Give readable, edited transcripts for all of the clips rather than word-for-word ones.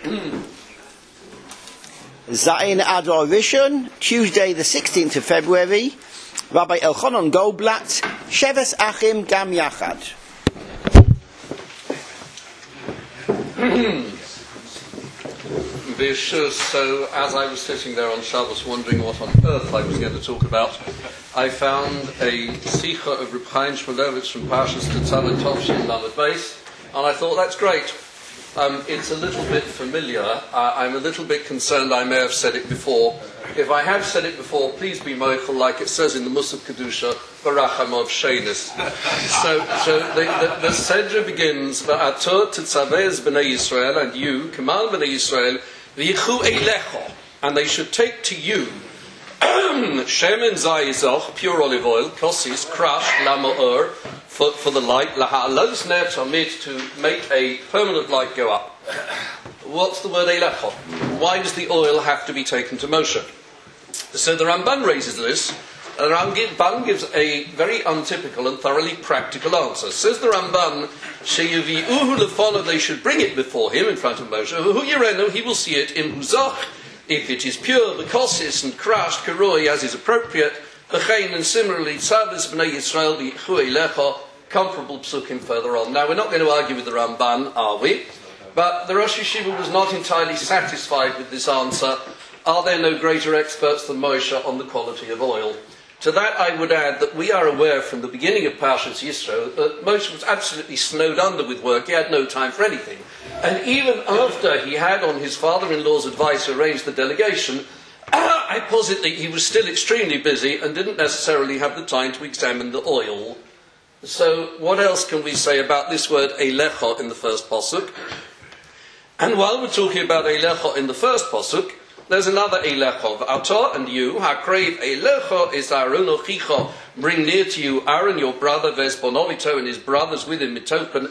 Zayin Adar Rishon, Tuesday the 16th of February, Rabbi Elchanan Goldblatt, Sheves Achim Gam Yachad. So, as I was sitting there on Shabbos wondering what on earth I was going to talk about, I found a Sicha of Reb Chaim Shmulevitz from Parshas Tetzaveh Tovshin Lamed Beis, and I thought, that's great. It's a little bit familiar. I'm a little bit concerned I may have said it before. If I have said it before, please be moichel, like it says in the Musaf Kedusha, Barachamov Sheinis. So the Sedra begins, Va'ator tetzaveh b'nei Yisrael, and you, command b'nei Yisrael, v'yichu eilecho, and they should take to you, shemen zayizoch, pure olive oil, kosis, crushed, lamo'ur, for the light, laha'alos ner tamid, to make a permanent light go up. What's the word eilecho? Why does the oil have to be taken to Moshe? So the Ramban raises this. The Ramban gives a very untypical and thoroughly practical answer. Says the Ramban, sheyavi'uhu lefono, they should bring it before him, in front of Moshe. Hu yirenu, he will see it in huzach, if it is pure, bekosis, and crushed, karoi, as is appropriate. B'chein, and similarly, tzavos b'nei Yisrael v'yichu eilecha, comparable psukim further on. Now, we're not going to argue with the Ramban, are we? But the Rosh Yeshiva was not entirely satisfied with this answer. Are there no greater experts than Moshe on the quality of oil? To that I would add that we are aware from the beginning of Parshas Yisro that Moshe was absolutely snowed under with work. He had no time for anything. And even after he had, on his father-in-law's advice, arranged the delegation, I posit that he was still extremely busy and didn't necessarily have the time to examine the oil. So what else can we say about this word eilecha in the first pasuk? And while we're talking about eilecha in the first pasuk, there's another eilecha. V'ato, and you, hakreiv eilecha is Aaron ochicha, bring near to you Aaron your brother, Vesbonovito, and his brothers with him,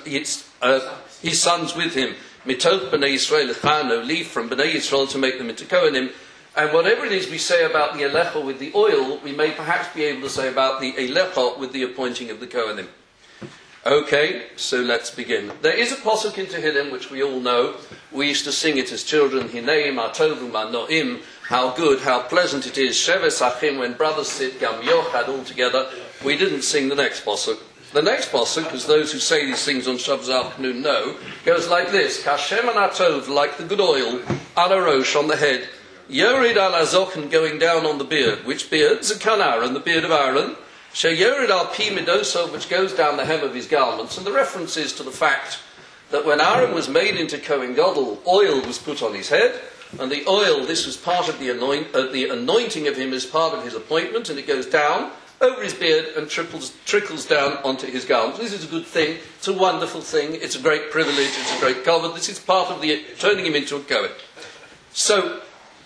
his sons with him, mitoch b'nei Yisrael echano, leave from b'nei Yisrael to make them into Kohanim. And whatever it is we say about the eilecha with the oil, we may perhaps be able to say about the eilecha with the appointing of the Kohanim. Okay, so let's begin. There is a pasuk in Tehillim which we all know. We used to sing it as children. Hinei ma tovu ma noim. How good, how pleasant it is. Sheves achim, when brothers sit gam yochad all together. We didn't sing the next pasuk. The next pasuk, as those who say these things on Shabbos afternoon know, goes like this: Kashem anatov, like the good oil, ala rosh, on the head. Yorid al azokn, going down on the beard. Which beard? Zakan Aaron, the beard of Aaron. Sheyorid al pi midoso, which goes down the hem of his garments. And the reference is to the fact that when Aaron was made into Kohen Gadol, oil was put on his head, and the oil, this was part of the anointing of him as part of his appointment, and it goes down over his beard and trickles down onto his garments. This is a good thing. It's a wonderful thing. It's a great privilege. It's a great cover. This is part of the turning him into a Kohen. So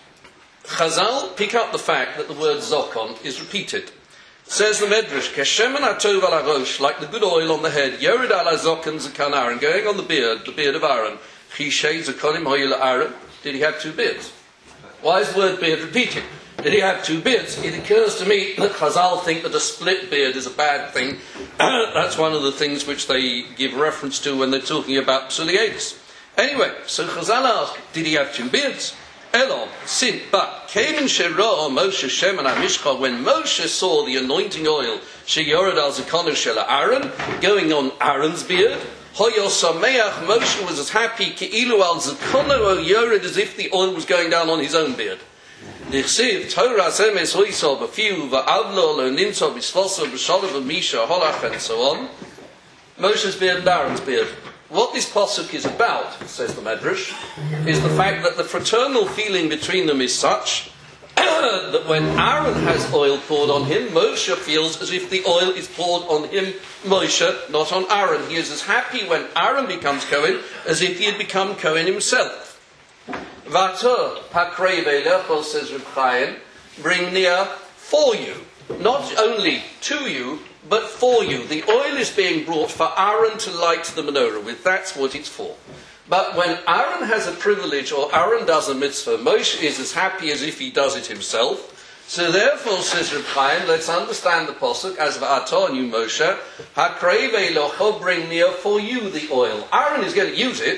Chazal pick up the fact that the word zokon is repeated. Says the Medrash, Keshemen atov al arosh, like the good oil on the head, Yorid al azokon zakan Aaron, going on the beard of Aaron. Chishei zakonim hoyel Aaron. Did he have two beards? Why is the word beard repeated? Did he have two beards? It occurs to me that Chazal think that a split beard is a bad thing. That's one of the things which they give reference to when they're talking about psuliadis. Anyway, so Chazal asked, did he have two beards? Elon, sin, but Kamen Shera Moshe Shemen HaMishcha, when Moshe saw the anointing oil, Sheyored al Zakono Shela Aaron, going on Aaron's beard, Hoyo Sameach, Moshe was as happy, Keilu al Zakono Yored, as if the oil was going down on his own beard. Nichsiv, Torah Zemes Hoiso, Bafiu, Va'avlo, Lo Nimso, Bisfoso, B'Sholov, Misha, Holach, and so on. Moshe's beard and Aaron's beard. What this pasuk is about, says the Medrash, is the fact that the fraternal feeling between them is such that when Aaron has oil poured on him, Moshe feels as if the oil is poured on him, Moshe, not on Aaron. He is as happy when Aaron becomes Kohen as if he had become Kohen himself. Vater hakrei v'elecho, says Reb Chaim, bring near for you, not only to you, but for you. The oil is being brought for Aaron to light the menorah with. That's what it's for. But when Aaron has a privilege, or Aaron does a mitzvah, Moshe is as happy as if he does it himself. So therefore, says Reb Chaim, let's understand the pasuk as v'ato, you Moshe, hakrei v'elocho, bring near for you the oil. Aaron is going to use it,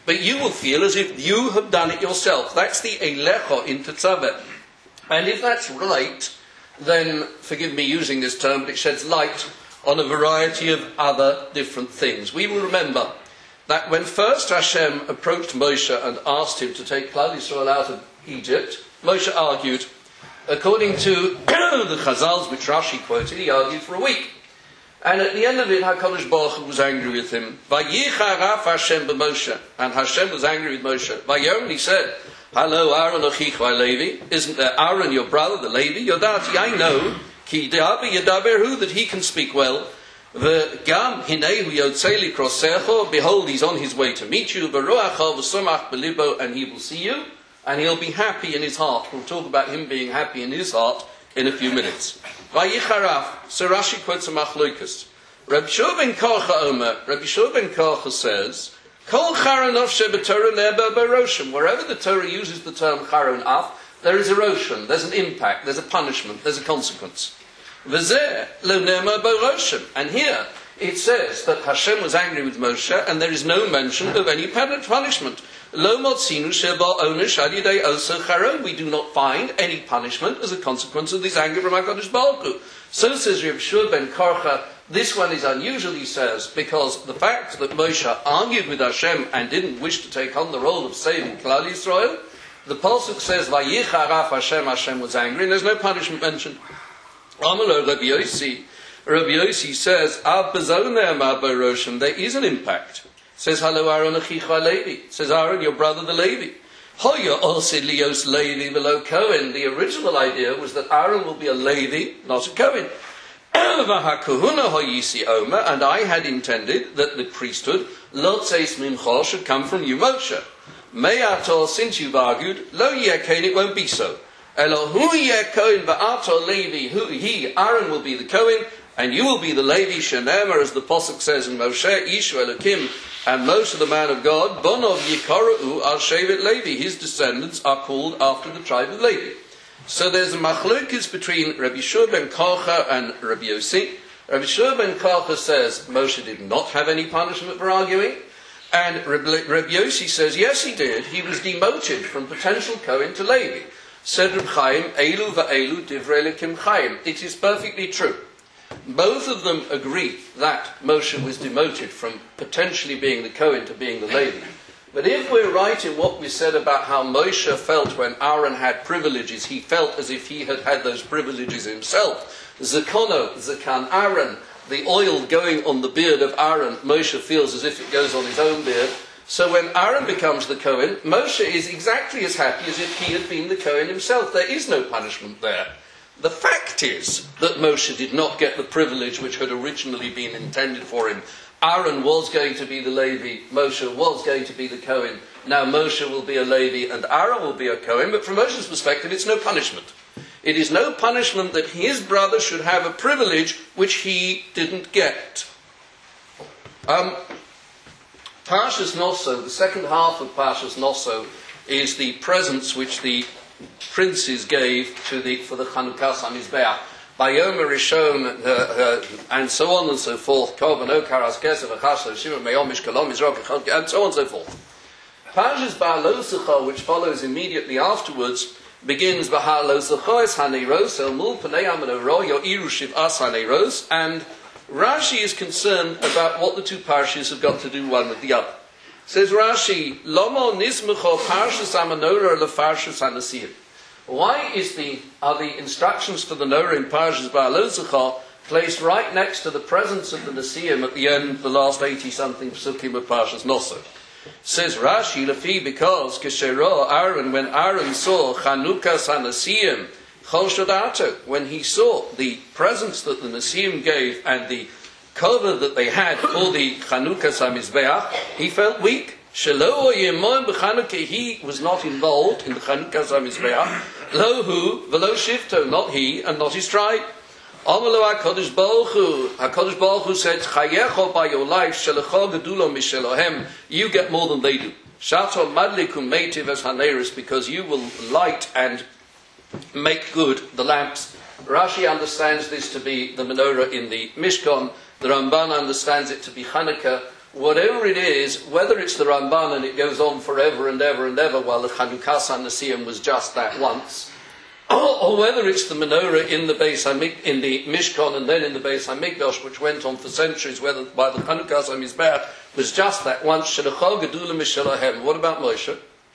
but you will feel as if you have done it yourself. That's the elecho in Tetzaveh. And if that's right, then, forgive me using this term, but it sheds light on a variety of other different things. We will remember that when first Hashem approached Moshe and asked him to take Klal Yisrael out of Egypt, Moshe argued. According to the Chazals, which Rashi quoted, he argued for a week. And at the end of it, HaKadosh Baruch Hu was angry with him. Vayicharaf Hashem b'Moshe. And Hashem was angry with Moshe. Vayom, he said, Hello, Aaron Achich Levi. Isn't there Aaron, your brother, the Levi? Yodati, I know. Ki de'abi yadaberhu, that he can speak well. V'gam hinehu yotzeli krosecho. Behold, he's on his way to meet you. V'roacha v'somach b'libo, and he will see you. And he'll be happy in his heart. We'll talk about him being happy in his heart in a few minutes. Vayicharaf. So Rashi quotes a machlokas. Rabbi Shua ben Korcha Omer. Rabbi Shua ben Korcha says, Kol charon of shebetorah ne'eba baroshim. Wherever the Torah uses the term charon af, there is erosion, there's an impact, there's a punishment, there's a consequence. V'zeh lo ne'ema baroshim. And here it says that Hashem was angry with Moshe, and there is no mention of any punishment. Lo motzinu sheba onish adidei oso charon. We do not find any punishment as a consequence of this anger from HaKadosh Baruch Hu. So says Rabbi Shua ben Korcha. This one is unusual, he says, because the fact that Moshe argued with Hashem and didn't wish to take on the role of saving Klal Yisrael, the pasuk says, "Vayicharaf Hashem." Hashem was angry, and there's no punishment mentioned. Amalo Rabbi Yossi. Rabbi Yossi says, "Ab bezoneh ma baroshim." There is an impact. Says, "Hello, Aaron Achicha Levi." Says, "Aaron, your brother the Levi." Hoya osid lios Levi below Cohen. The original idea was that Aaron will be a Levi, not a Cohen. And I had intended that the priesthood, Lotzeis Mincha, should come from you, Moshe. Me'ator, since you've argued, Lo yeh Kohen, it won't be so. Elohu yeh Kohen va'ator Levi, he, Aaron, will be the Kohen, and you will be the Levi, Shenemar, as the Pasuk says in Moshe, Ishu Elokim, and Moshe, the man of God, Bonov Yikoru al Shevet Levi, his descendants are called after the tribe of Levi. So there's a machlokes between Rabbi Shua ben Korcha and Rabbi Yossi. Rabbi Shua ben Korcha says Moshe did not have any punishment for arguing, and Rabbi Yossi says yes, he did. He was demoted from potential Kohen to Levi. Said Reb Chaim, Elu va'elu divrei lekim Chaim. It is perfectly true. Both of them agree that Moshe was demoted from potentially being the Kohen to being the Levi. But if we're right in what we said about how Moshe felt when Aaron had privileges, he felt as if he had had those privileges himself. Zakono, Zakan Aaron, the oil going on the beard of Aaron, Moshe feels as if it goes on his own beard. So when Aaron becomes the Kohen, Moshe is exactly as happy as if he had been the Kohen himself. There is no punishment there. The fact is that Moshe did not get the privilege which had originally been intended for him. Aaron was going to be the Levi, Moshe was going to be the Kohen. Now Moshe will be a Levi and Aaron will be a Kohen, but from Moshe's perspective it's no punishment. It is no punishment that his brother should have a privilege which he didn't get. Parshas Noso, the second half of Parshas Noso, is the presents which the princes gave for the Chanukah HaMizbeach. Bayomer Rishon, and so on and so forth, Korban Okaras Kesef Achashav Shimon Meyomish Kolom Yisrael, and so on and so forth. Parshas Ba'alosecha, which follows immediately afterwards, begins Ba'alosecha es Haneros El Mul Panei Amanoro Yo'iru Shiv'as Haneros, and Rashi is concerned about what the two parshas have got to do one with the other. Says Rashi, Lomo Nismecho Parshas Amanora LeFarshas Hanasiyim. Why are the instructions for the Norah in Parshas Ba'alosecha placed right next to the presence of the Nesiim at the end of the last 80-something psukim of Parshas Noso? Says Rashi, Lefi, because Keshero Aaron, when Aaron saw Chanukas HaNesiim, Chol Shodato, when he saw the presents that the Nesiim gave and the cover that they had for the Chanukas HaMizbeach, he felt weak. Shelo Yemon b'Chanukah, he was not involved in the Chanukas HaMizbeach. Lo hu v'lo shifto, not he and not his tribe. Amalo HaKadosh Baruch Hu, HaKadosh Baruch Hu said, Chayecho by your life, Shelecho gedulo mishelohem, you get more than they do. Shato madlikum meitiv as haneris, because you will light and make good the lamps. Rashi understands this to be the menorah in the Mishkan. The Ramban understands it to be Hanukkah. whatever it is, whether it's the Ramban and it goes on forever and ever and ever, while the Chanukas HaNesiyim was just that once, or whether it's the menorah in the in the Mishkan and then in the Beis HaMikdash, which went on for centuries, while the Chanukas HaMizbeach was just that once. What about Moshe?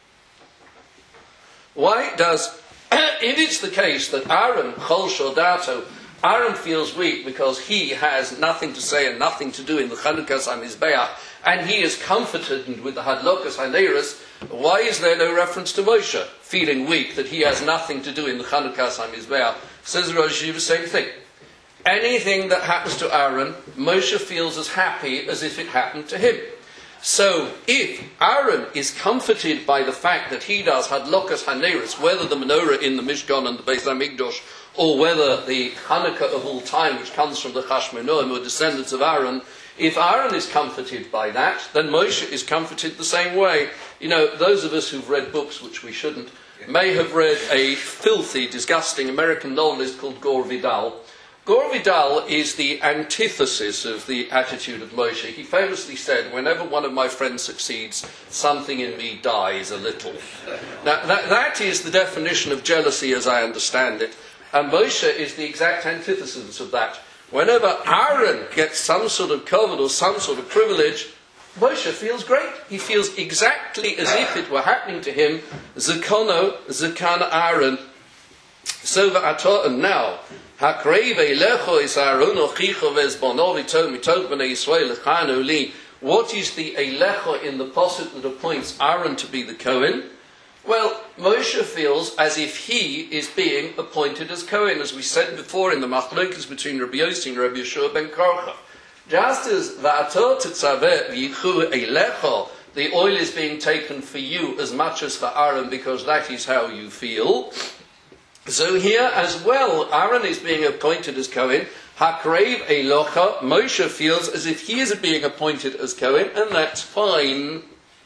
Why does if it's the case that Aaron Chol Shodato, Aaron feels weak because he has nothing to say and nothing to do in the Chanukas HaMizbeach, and he is comforted with the Hadlokas HaNeiros, why is there no reference to Moshe feeling weak that he has nothing to do in the Chanukas HaMizbeach? Says Rosh Hashiva, the same thing. Anything that happens to Aaron, Moshe feels as happy as if it happened to him. So, if Aaron is comforted by the fact that he does Hadlokas HaNeiros, whether the menorah in the Mishkan and the Beis HaMikdash, or whether the Hanukkah of all time, which comes from the Chashmonaim, or descendants of Aaron, if Aaron is comforted by that, then Moshe is comforted the same way. You know, those of us who've read books, which we shouldn't, may have read a filthy, disgusting American novelist called Gore Vidal. Gore Vidal is the antithesis of the attitude of Moshe. He famously said, whenever one of my friends succeeds, something in me dies a little. Now, that is the definition of jealousy as I understand it. And Moshe is the exact antithesis of that. Whenever Aaron gets some sort of covet or some sort of privilege, Moshe feels great. He feels exactly as if it were happening to him. Zakono, Zakan Aaron. So v'ato, and now, Hakrei ve'lecho is Aaron ochicho ve'ezbono v'to mitov b'nei Yisrael echanu li. What is the elecho in the posuk that appoints Aaron to be the Kohen? Well, Moshe feels as if he is being appointed as Kohen, as we said before in the machlokes between Rabbi Yossi and Rabbi Yeshua ben Korcha. Just as v'ato tetzaveh v'yichu eilecho, the oil is being taken for you as much as for Aaron because that is how you feel. So here as well, Aaron is being appointed as Kohen. Hakrev eilocha, Moshe feels as if he is being appointed as Kohen, and that's fine.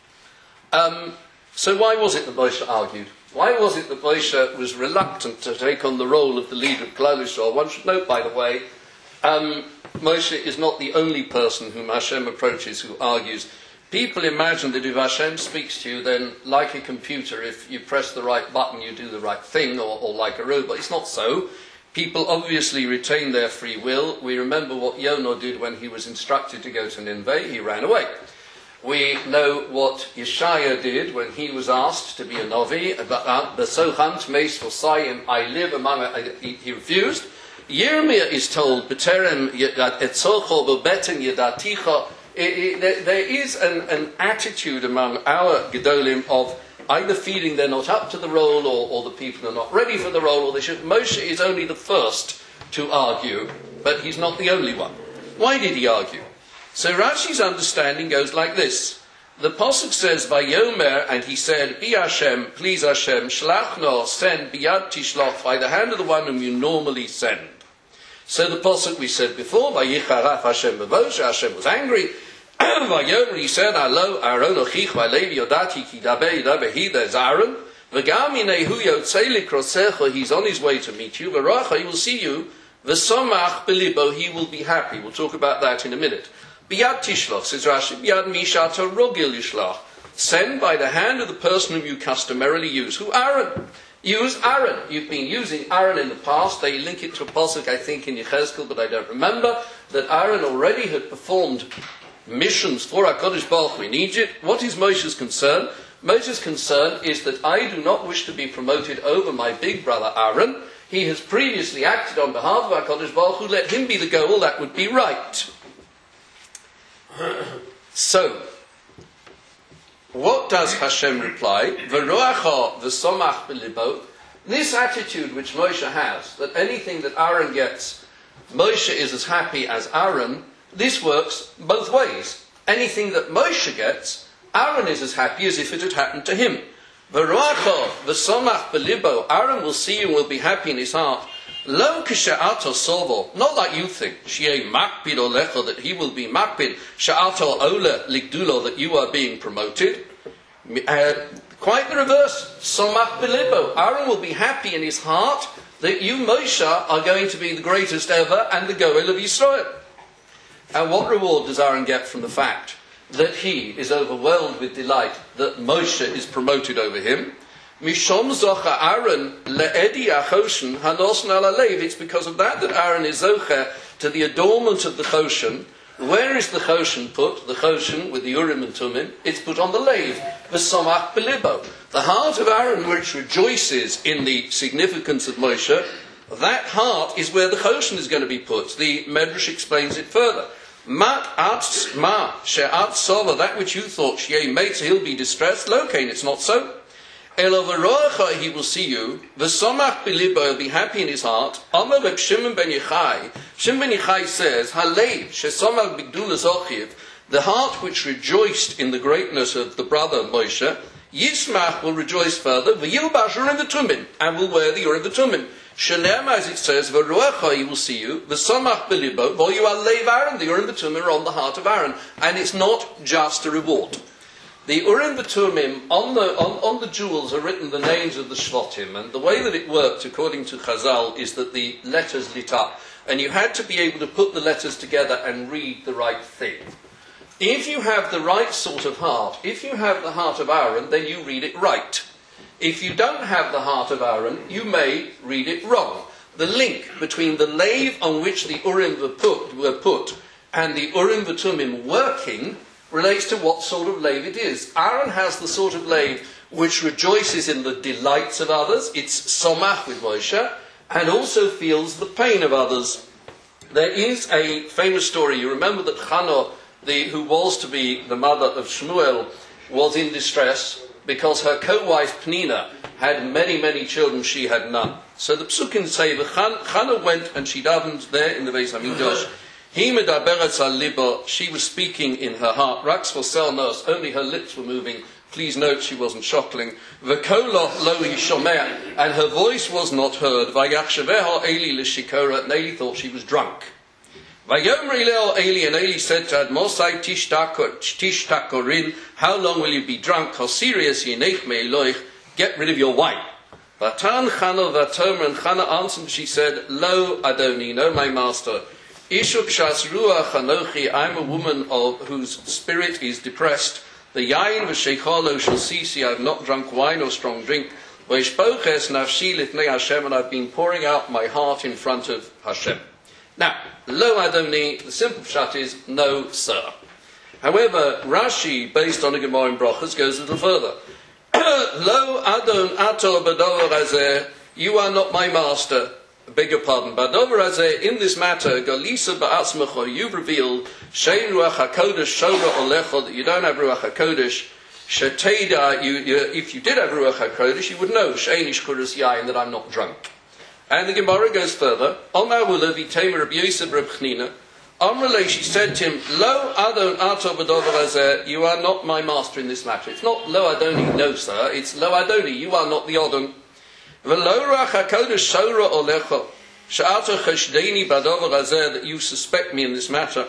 So why was it that Moshe argued? Why was it that Moshe was reluctant to take on the role of the leader of Klal Yisrael? One should note, by the way, Moshe is not the only person whom Hashem approaches who argues. People imagine that if Hashem speaks to you, then like a computer, if you press the right button, you do the right thing, or like a robot. It's not so. People obviously retain their free will. We remember what Yonah did when he was instructed to go to Nineveh. He ran away. We know what Yeshaya did when he was asked to be a Novi. I live among he refused. Yirmiyah is told, there is an attitude among our Gedolim of either feeling they're not up to the role, or the people are not ready for the role, or they should. Moshe is only the first to argue, but he's not the only one. Why did he argue? So Rashi's understanding goes like this. The Pasuk says, Vayomer, and he said, Bi Hashem, please Hashem, Shlachno, send, Biyad Tishloch, by the hand of the one whom you normally send. So the Pasuk we said before, Vayicharaf Hashem B'Moshe, Hashem was angry. Vayomer, he said, Alo, Aaron Ochich, Valevi Yodati, Ki Dabe, he, there's Aaron. V'gaminehu Yotzei Likrosecha, he's on his way to meet you. V'racha, he will see you. V'somach Belibo, he will be happy. We'll talk about that in a minute. Biyad Tishloch, says Rashi, Biyad Mishato Rogil Yishlach. Send by the hand of the person whom you customarily use. Who? Aaron. Use Aaron. You've been using Aaron in the past. They link it to a pasuk, I think, in Yechezkel, but I don't remember, that Aaron already had performed missions for HaKadosh Baruch Hu in Egypt. What is Moshe's concern? Moshe's concern is that I do not wish to be promoted over my big brother Aaron. He has previously acted on behalf of HaKadosh Baruch Hu. Let him be the goal. That would be right. So, what does Hashem reply? V'roacha v'somach b'libo. This attitude which Moshe has, that anything that Aaron gets, Moshe is as happy as Aaron, this works both ways. Anything that Moshe gets, Aaron is as happy as if it had happened to him. V'roacha v'somach b'libo. Aaron will see you and will be happy in his heart. Lo k'sha'ato sovo, not like you think, shi'ei makpid olecho, that he will be makpid, sha'ato ole ligdulo, that you are being promoted. Quite the reverse, somach belibo. Aaron will be happy in his heart that you, Moshe, are going to be the greatest ever and the goel of Yisrael. And what reward does Aaron get from the fact that he is overwhelmed with delight that Moshe is promoted over him. Mishom zocha Aaron le'edi achoshen hanosn ala leiv. It's because of that Aaron is zocha to the adornment of the choshen. Where is the choshen put? The choshen with the Urim and Tumim. It's put on the leiv. V'somach belibo. The heart of Aaron, which rejoices in the significance of Moshe, that heart is where the choshen is going to be put. The Medrash explains it further. She'at sola, that which you thought she'ei mate, he'll be distressed. Locain, it's not so. Elovarocha, he will see you. V'somach belibo, he'll be happy in his heart. Amar Reb Shimon ben Yochai. Shimon ben Yochai says, Halei she'somach b'gdulas ochiv, the heart which rejoiced in the greatness of the brother Moshe, Yismach will rejoice further. V'yilbash Urim v'Tumim, and will wear the Urim v'Tumim. Shalem, as it says, V'ruacha, he will see you. V'samach belibo, vo you are leiv Aaron. The Urim v'Tumim are on the heart of Aaron, and it's not just a reward. The Urim v'Tumim on the jewels are written the names of the Shvatim, and the way that it worked, according to Chazal, is that the letters lit up, and you had to be able to put the letters together and read the right thing. If you have the right sort of heart, if you have the heart of Aaron, then you read it right. If you don't have the heart of Aaron, you may read it wrong. The link between the leiv on which the Urim were put and the Urim v'Tumim working relates to what sort of leiv it is. Aaron has the sort of leiv which rejoices in the delights of others. It's somach with Moshe, and also feels the pain of others. There is a famous story. You remember that Chana, who was to be the mother of Shmuel, was in distress because her co-wife Pnina had many, many children, she had none. So the Psukim say that Chana went and she davened there in the Beis HaMikdash. She was speaking in her heart. Rax v'sel nos, only her lips were moving. Please note she wasn't chuckling. V'koloch lo yishomeh, and her voice was not heard. Vayachshaveha Eli l'shikora, and Eli thought she was drunk. Vayomer Leo Eli, and Eli said to Admosai tishtakorin, how long will you be drunk? Hosirius yinech me'eloich, get rid of your wine. Vatan Chana v'atomer, and Chana answered, she said, Lo Adoni, no my master. Ishuk shas ruach anochi, I'm a woman whose spirit is depressed. The yain v'sheichalo shall sisi, I've not drunk wine or strong drink. V'ishpoches nafshi lifnei Hashem, and I've been pouring out my heart in front of Hashem. Now, lo Adoni, the simple pshat is, no sir. However, Rashi, based on a Gemara in Brachos, goes a little further. Lo Adon ato b'dover hazeh, you are not my master. Beg your pardon. B'dover hazeh, in this matter, galisa ba'atzmecho, you've revealed, shein ruach hakodesh shora olecho, that you don't have ruach hakodesh. Sheteda, if you did have ruach hakodesh, you would know, shein ishkuras yain, that I'm not drunk. And the Gemara goes further. Omar Wulavi Tamer Rabbi Yosef Reb Chnina. Amrele, she said to him, Lo Adon Ato B'dover hazeh, you are not my master in this matter. It's not Lo Adoni, no sir. It's Lo Adoni, you are not the Adon. V'lo rach hakodesh shora olecho, she'ato cheshdeni b'dover hazeh, that you suspect me in this matter.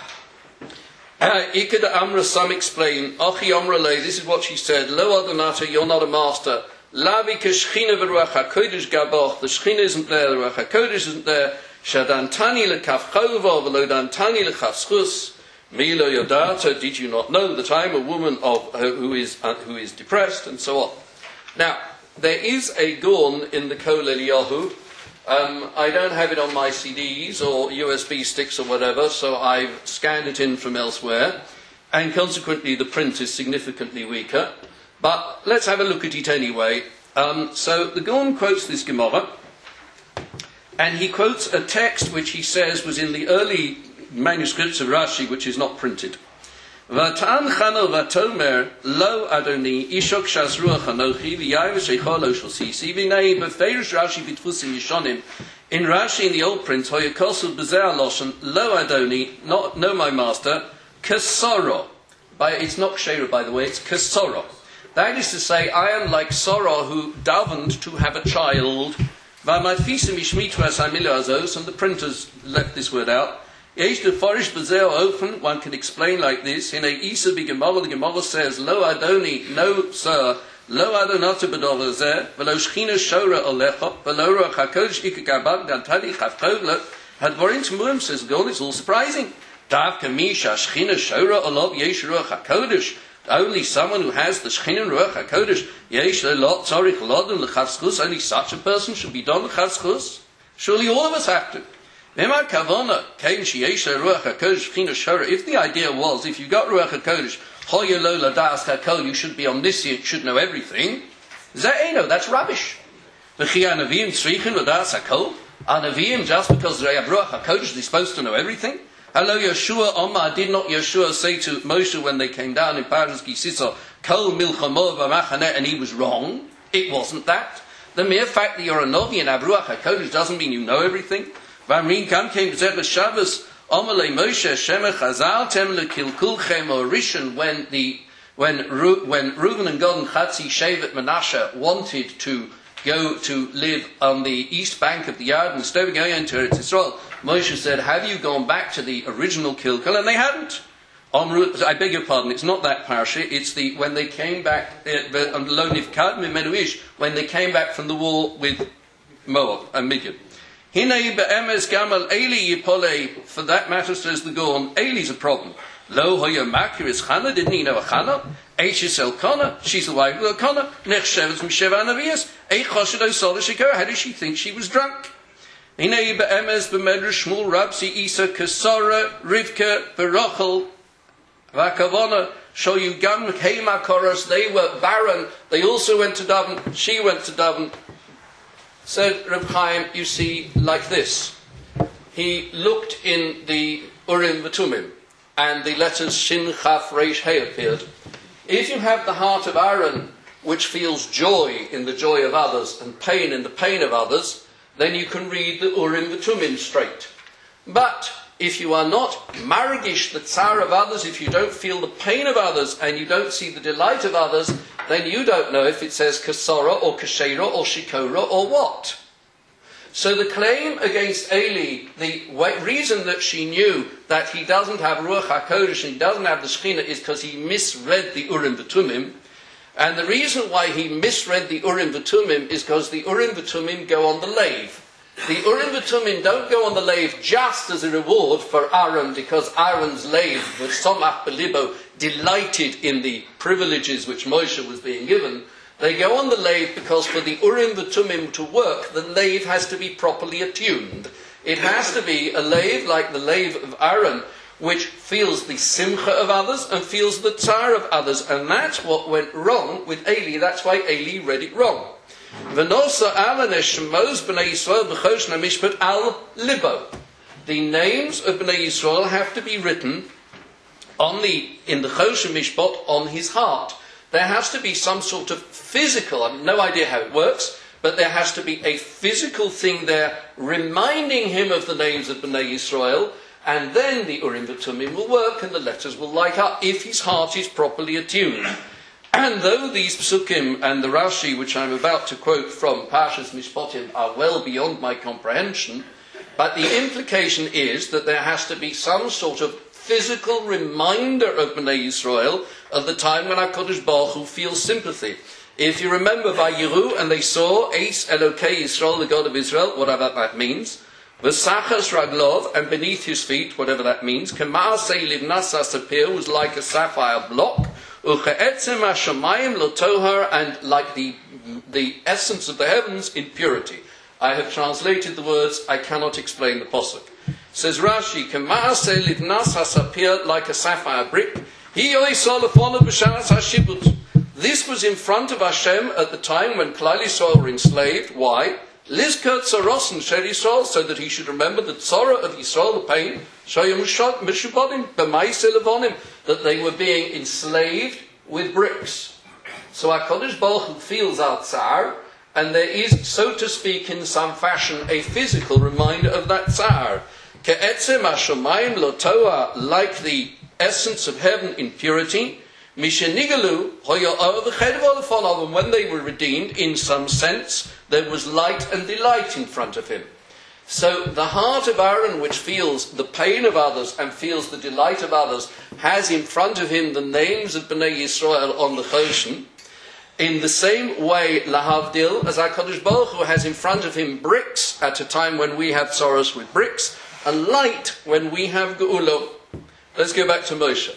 Ikeda Amra, some explain, Achi Amrele, this is what she said, Lo Adon Ato, you're not a master. Lavi keshchina v'ruach hakodesh gaboch. The shchina isn't there, the ruach hakodesh isn't there. Shadantani lekafchova v'lo dantani lechaschus. Milo yodata. Did you not know that I'm a woman who is depressed, and so on. Now there is a Gorn in the Kol Eliyahu. I don't have it on my CDs or USB sticks or whatever, so I've scanned it in from elsewhere, and consequently the print is significantly weaker. But let's have a look at it anyway. So the Gorn quotes this Gemara, and he quotes a text which he says was in the early manuscripts of Rashi, which is not printed. V'tan Chana v'tomer lo Adoni ishok shas ruach anochi v'yai v'sheichol lo shel sisi v'nei b'feirish Rashi b'tfusim yishonim. In Rashi, in the old print, hoyakosu b'zeh aloshen lo Adoni, not no my master, kasoro. It's not Kshera, by the way, it's kasoro. That is to say, I am like Sorah, who davened to have a child. And the printers left this word out. One can explain like this. In a Isa b'Gemara, the Gemara says, Lo Adoni, no sir, Lo Adonata b'dover zeh, v'lo shchina shora olecha, v'lo ruach hakodesh ikagabak dantali chavkovlet. Hadvarim Tmurim, says God, it's all surprising. Davka misha shchina shora olav yesh ruach hakodesh. Only someone who has the shchina ruach hakodesh yesh lot tzarich lodem lechatzchus. Only such a person should be done lechatzchus. Surely all of us have to. If the idea was, if you got ruach hakodesh, you should be omniscient, should know everything. That's rubbish. Are Nevi'im, just because they have ruach hakodesh, they're supposed to know everything? Hello, Yeshua Omar, did not Yeshua say to Moshe when they came down in Parshas Kisisa, Kol milchamo v'machaneh, and he was wrong? It wasn't that. The mere fact that you're a Novi and have ruach hakodesh doesn't mean you know everything. V'amrin kam came to Zebah Shabbos, Omalei Moshe Shemech Chazal Tem LeKilkulchem Orishan, when Reuben and Gad and Chatzi Shevet Menashe wanted to go to live on the east bank of the Yarden, instead of going into Eretz Yisrael, Moshe said, "Have you gone back to the original Kilkul?" And they hadn't. I beg your pardon, it's not that parsha, it's when they came back when they came back from the war with Moab and Midian. For that matter, says the Gaon, Eli's a problem. Lo hoya makir is Chana, didn't he know a Chana? Eishis Elkanah, she's the wife of Elkanah. Nechshevet Misheva Anavias. Eichoshedo Solishiko, how did she think she was drunk? Hinei be'emes b'medrash Shmuel Rabsi Isa Kesara Rivka Berachel Vakavona Shoyu Gam Kema Koros. They were barren. They also went to Daven. She went to Daven. Said Reb Chaim, you see, like this. He looked in the Urim V'Tumim, and the letters Shin Chaf Reish He appeared. If you have the heart of Aaron, which feels joy in the joy of others and pain in the pain of others, then you can read the Urim V'Tumim straight. But if you are not margish the tsar of others, if you don't feel the pain of others and you don't see the delight of others, then you don't know if it says kasara or kashera or shikora or what. So the claim against Eli, the reason that she knew that he doesn't have Ruach HaKodesh and he doesn't have the Shekhinah is because he misread the Urim V'Tumim. And the reason why he misread the Urim V'Tumim is because the Urim V'Tumim go on the lave. The Urim V'Tumim don't go on the lave just as a reward for Aaron, because Aaron's lave, with Somach Belibo, delighted in the privileges which Moshe was being given. They go on the lave because for the Urim V'Tumim to work, the lave has to be properly attuned. It has to be a lave like the lave of Aaron, which feels the simcha of others and feels the tsar of others. And that's what went wrong with Eli. That's why Eli read it wrong. The names of Bnei Yisrael have to be written in the Choshen Mishpat on his heart. There has to be some sort of physical, I have no idea how it works, but there has to be a physical thing there reminding him of the names of Bnei Yisrael, and then the Urim V'Tumim will work and the letters will light up if his heart is properly attuned. And though these psukim and the Rashi, which I'm about to quote from Parshas Mishpatim, are well beyond my comprehension, but the implication is that there has to be some sort of physical reminder of Bnei Yisrael of the time when HaKadosh Baruch Hu feels sympathy. If you remember by Yeru, and they saw Eis Elokei Yisrael, the God of Israel, whatever that means, V'sachas Raglov, and beneath his feet, whatever that means, K'ma'asei Livnasa Sapir, was like a sapphire block, U'che'etzem HaShamayim L'tohar, and like the essence of the heavens in purity. I have translated the words, I cannot explain the posuk. Says Rashi, K'ma'asei Livnasa Sapir, like a sapphire brick, this was in front of Hashem at the time when Klal Yisrael were enslaved. Why? Lizkot Tzarosen Shel Yisrael, so that he should remember the tzara of Yisrael, the pain, that they were being enslaved with bricks. So HaKadosh Baruch Hu feels our tsar, and there is, so to speak, in some fashion, a physical reminder of that tsar. Ke'etzem HaShamayim Lotoa, like the essence of heaven in purity, Mishenigalu, and when they were redeemed, in some sense, there was light and delight in front of him. So the heart of Aaron, which feels the pain of others and feels the delight of others, has in front of him the names of Bnei Yisrael on the Choshen. In the same way, Lahavdil, as HaKadosh Baruch Hu has in front of him bricks at a time when we have sorrows with bricks, and light when we have Geula. let's go back to Moshe.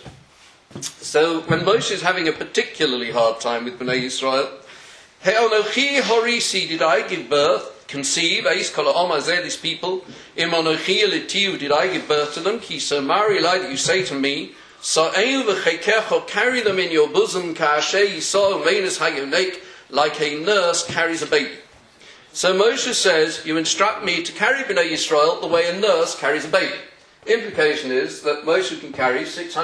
So when Moshe is having a particularly hard time with Bnei Yisrael, He'anochi horisi, did I give birth, conceive, eis kol ha'om hazeh, these people, im anochi elitiu, did I give birth to them, ki so mari elai, that you say to me, sa'eu v'chekecho, carry them in your bosom, ka'asher yisa'u meinas hayonek, like a nurse carries a baby. So Moshe says, you instruct me to carry Bnei Yisrael the way a nurse carries a baby. Implication is that Moshe can carry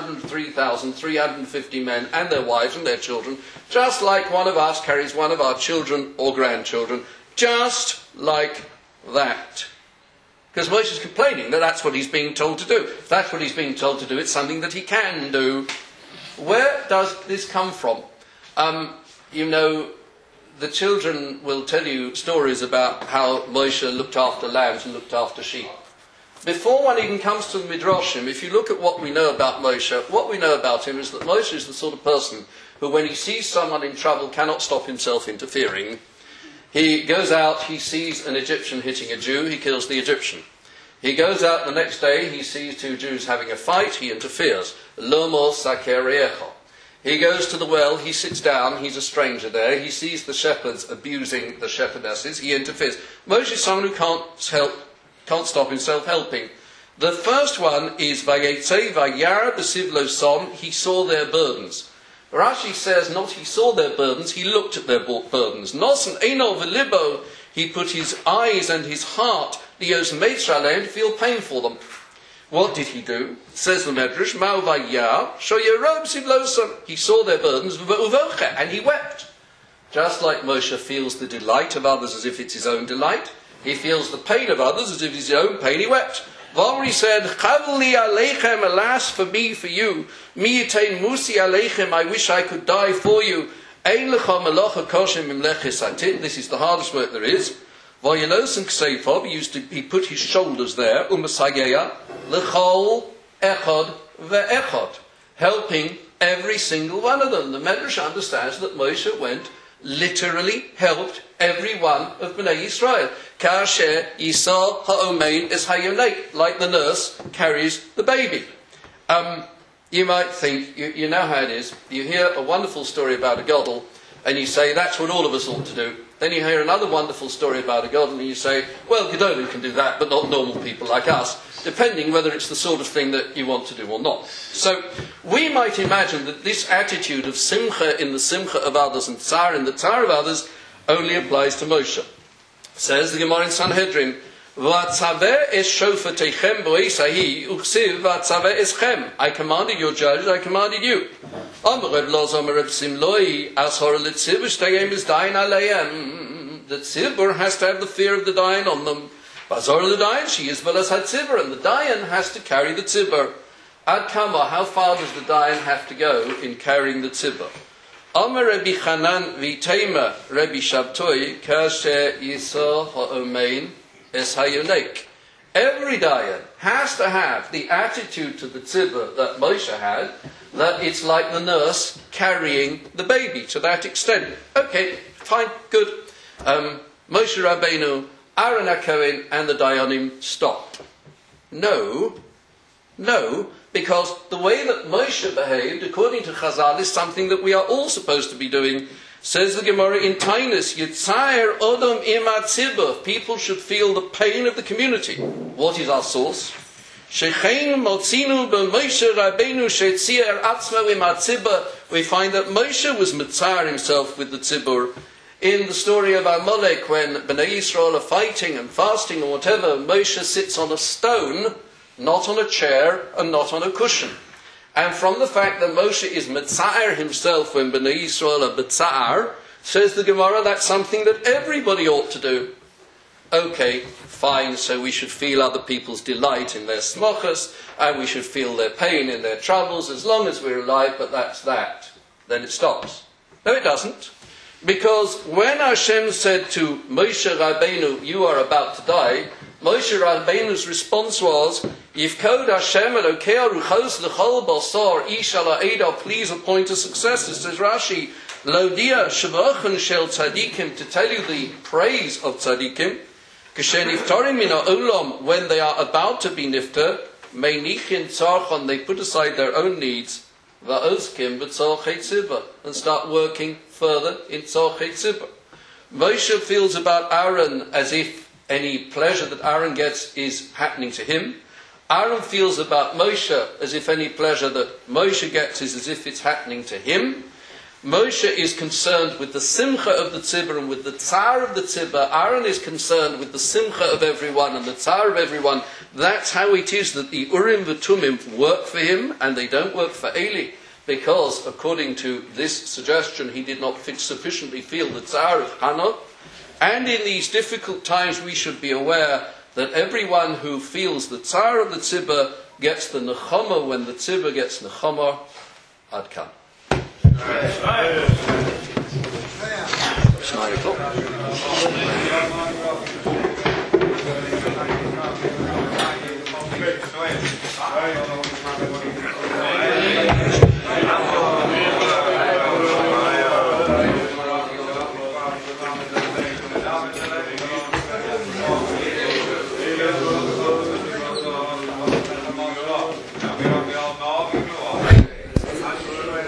603,350 men and their wives and their children, just like one of us carries one of our children or grandchildren, just like that. Because Moshe is complaining that that's what he's being told to do. If that's what he's being told to do, it's something that he can do. Where does this come from? You know, the children will tell you stories about how Moshe looked after lambs and looked after sheep. Before one even comes to the Midrashim, if you look at what we know about Moshe, what we know about him is that Moshe is the sort of person who, when he sees someone in trouble, cannot stop himself interfering. He goes out, he sees an Egyptian hitting a Jew, he kills the Egyptian. He goes out the next day, he sees two Jews having a fight, he interferes. Lomo sakerecho. He goes to the well, he sits down, he's a stranger there, he sees the shepherds abusing the shepherdesses, he interferes. Moshe is someone who can't stop himself helping. The first one is Vayetze Vayar B'Sivlo Som, he saw their burdens. Rashi says not he saw their burdens, he looked at their burdens. Nosen Eno V'Libo, he put his eyes and his heart, Lios Meitzralein, to feel pain for them. What did he do? Says the Medrash, Ma'u Vayar, Shoyero B'Sivlo Som, he saw their burdens, and he wept. Just like Moshe feels the delight of others as if it's his own delight, he feels the pain of others as if it's his own pain, he wept. Vomri said, Chavli aleichem, alas for me, for you. Mi yitain musi aleichem, I wish I could die for you. Ein lecha melocha koshem imlechis atit, this is the hardest work there is. Vayelosen kseifob, he put his shoulders there, umasageya, lechol echod ve'echod, helping every single one of them. The Medrash understands that Moshe went, literally helped every one of Bnei Yisrael. Kasher Yisa ha'omein es hayonek, like the nurse carries the baby. You might think, you know how it is, you hear a wonderful story about a Godel, and you say, that's what all of us ought to do. Then you hear another wonderful story about a Godel, and you say, well, Gedolim can do that, but not normal people like us, depending whether it's the sort of thing that you want to do or not. So, we might imagine that this attitude of simcha in the simcha of others and tsar in the tsar of others only applies to Moshe. Says the Gemara in Sanhedrin, V'atzaveh es shofatechem bo'esahi uchsiv v'atzaveh eschem. I commanded your judges, I commanded you. The tzibur has to have the fear of the dayan on them. Bazor l'dayan, she is velas hatzibur, and the dayan has to carry the tzibur. Ad kama, how far does the dayan have to go in carrying the tzibur? Amar Rabbi Chanan v'tema Rabbi Shabtoi kasher yisa ha'omein es hayonek. Every dayan has to have the attitude to the tzibur that Moshe had, that it's like the nurse carrying the baby to that extent. Okay, fine, good. Moshe Rabbeinu, Aaron HaKohen and the Dayanim stop. No, because the way that Moshe behaved, according to Chazal, is something that we are all supposed to be doing. Says the Gemara in Tainus, Yitzayer Odom Ima Tzibur, people should feel the pain of the community. What is our source? Shechein Motzinu b'Moshe Rabbeinu she'tzier atzmo Ima Tzibur. We find that Moshe was mitzar himself with the tzibur. In the story of Amalek, when Bnei Yisrael are fighting and fasting or whatever, Moshe sits on a stone, not on a chair and not on a cushion. And from the fact that Moshe is mitzar himself when Bnei Yisrael are mitzar, says the Gemara, that's something that everybody ought to do. Okay, fine, so we should feel other people's delight in their smochas, and we should feel their pain in their troubles as long as we're alive, but that's that. Then it stops. No, it doesn't. Because when Hashem said to Moshe Rabbeinu, you are about to die, Moshe Rabbeinu's response was, Yivkod Hashem Elokei Ruchos L'chol Basar Ish Ala Eda, please appoint a successor. Says Rashi, Lodia Shevachan Shel Tzadikim, to tell you the praise of Tzadikim, Kashen Niftarim Min Ha'olam, when they are about to be nifter, Meinichin tzarchon, they put aside their own needs, va'ozkim b'tzorchei tzibah, and start working further in tzorchei tzibah. Moshe feels about Aaron as if any pleasure that Aaron gets is happening to him. Aaron feels about Moshe as if any pleasure that Moshe gets is as if it's happening to him. Moshe is concerned with the simcha of the tzibah and with the tzar of the tzibah. Aaron is concerned with the simcha of everyone and the tzar of everyone. That's how it is that the Urim v'Tumim work for him and they don't work for Eli. Because, according to this suggestion, he did not sufficiently feel the tzar of Hannah. And in these difficult times we should be aware that everyone who feels the tzar of the tzibah gets the nechama when the tzibah gets nechama. Ad kan. It's 9 o'clock.